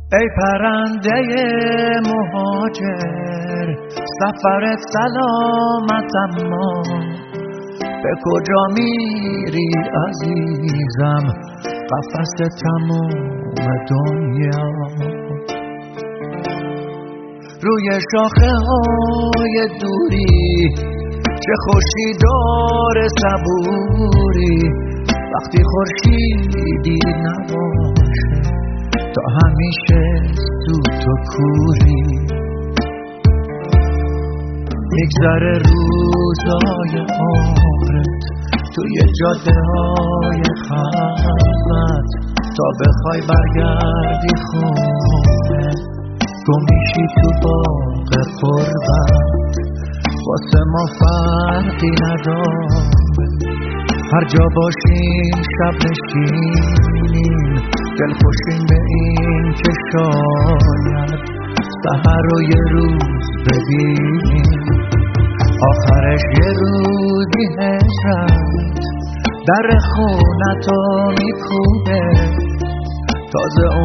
ای پرنده مهاجر سفرت سلامت، اما به کجا میری عزیزم؟ قفس تموم دنیا. روی شاخه های دوری چه خوشی داره صبوری، وقتی خورشیدی نباشه تا همیشه سوت و کوری. میگذره روزای عمرت توی جاده های خلوت، تا بخوای برگردی خونه گم میشی تو باغ قربت. واسه ما فرقی نداره، هر جا باشیم شب نشینیم، دل خوشیم به این که شاید سحر رو یه روز ببینیم. آخرش یه روزی هجرت در خونتو میکوبه، تازه